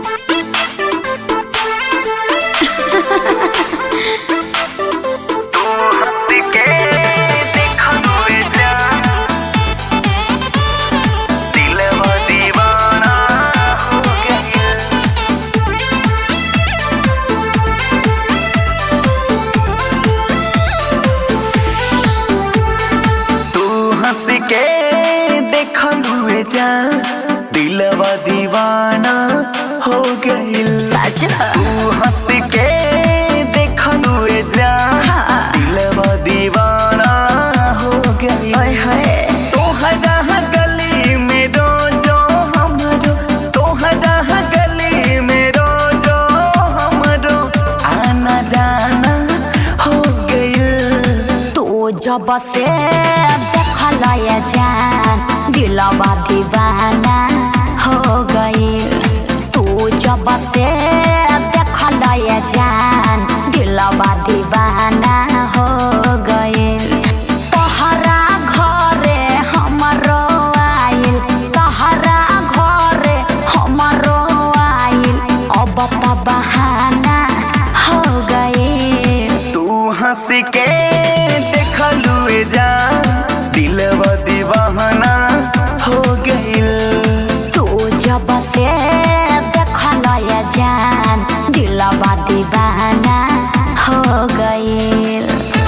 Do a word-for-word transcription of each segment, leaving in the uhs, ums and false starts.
जा दिलवा दीवाना हो गइल। सच तू हंस के देखलुए जा दिलवा दीवाना हो गइल। तोहरा गली में रोजो हमरो तोहरा गली में रोजो हमरो आना जाना हो गइल। तू जब से देखला ये जान दिलवा दीवाना हो गइल। तू जब से देखला ये जान दिलवा दीवाना हो गइल। तोहरा घरे हमरो आइल तोहरा घरे हमरो आइल अब त बहाना हो गइल। तू हंस के देखलुए जा दिलवा दीवाना हो गइल। तू जब से देखला ये जान दिलवा दीवाना हो गइल।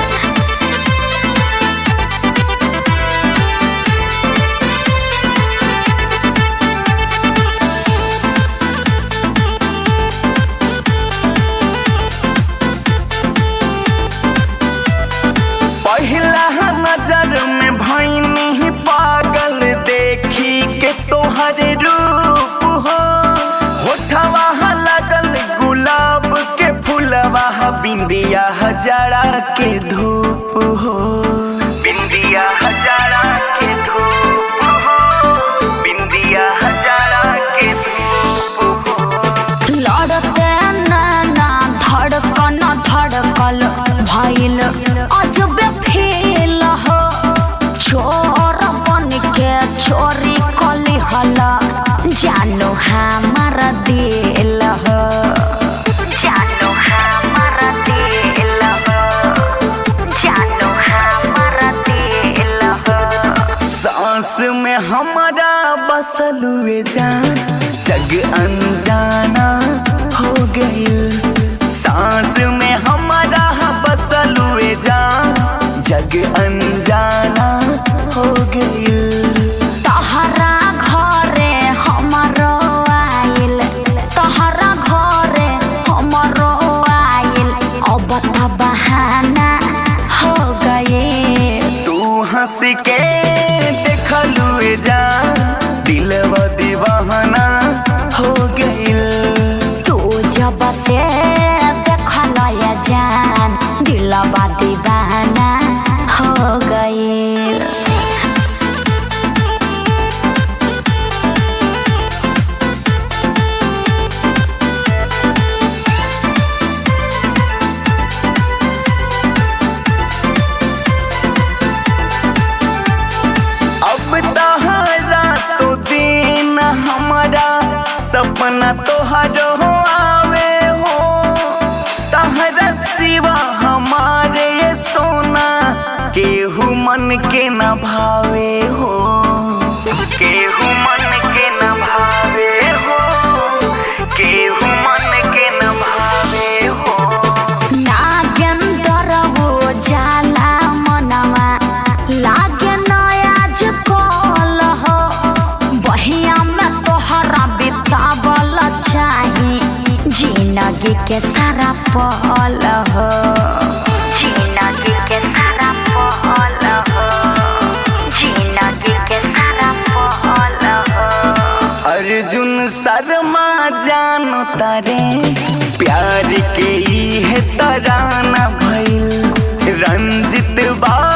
पहला नजर में भइनी पागल देखी के तोहरे रूप हो। होठवा लगल गुलाब के फूलवा बिंदिया हजारा के धूप हो। बिंदिया हजारा के धूप हो बिंदिया हजारा के धूप हो। लड़ते नैना धड़कन धड़कल भइल अजबे फील हो। चोर बन के चोरी कली हला जानो हमारा दिल हो। जानो हमारा दिल हो जानो हमारा दिल हो। सांस में हमारा बसलुए जान जग अनजाना हो गइल। सांस में हमारा बसलुए जान जग अनजाना हो गइल। तोहरा घरे हमरो आइल तोहरा घरे हमरो आइल अब त बहाना हो गइल। तू हंस के देखलुए जा दिलवा दीवाना हो गइल। तू जब से देखला ये जान दिलवा दीवाना हो गइल। अब तहरा तो दिन हमारा सपना तोहरो आवे हो। तहरा सिवा हमारे सोना केहू मन के न भावे हो। केहू मन के न भावे हो केहू मन के न भावे हो। नागेंद्र वो जाला मनवा लागे नयाज कल हो। बहिया में तोहरा बितावल चाही जिंदगी के सारा पल हो। जिंदगी के सारा पल हो जिंदगी के सारा पल हो। अर्जुन शर्मा जानो तारे प्यार के ई है तराना भइल। रंजित बा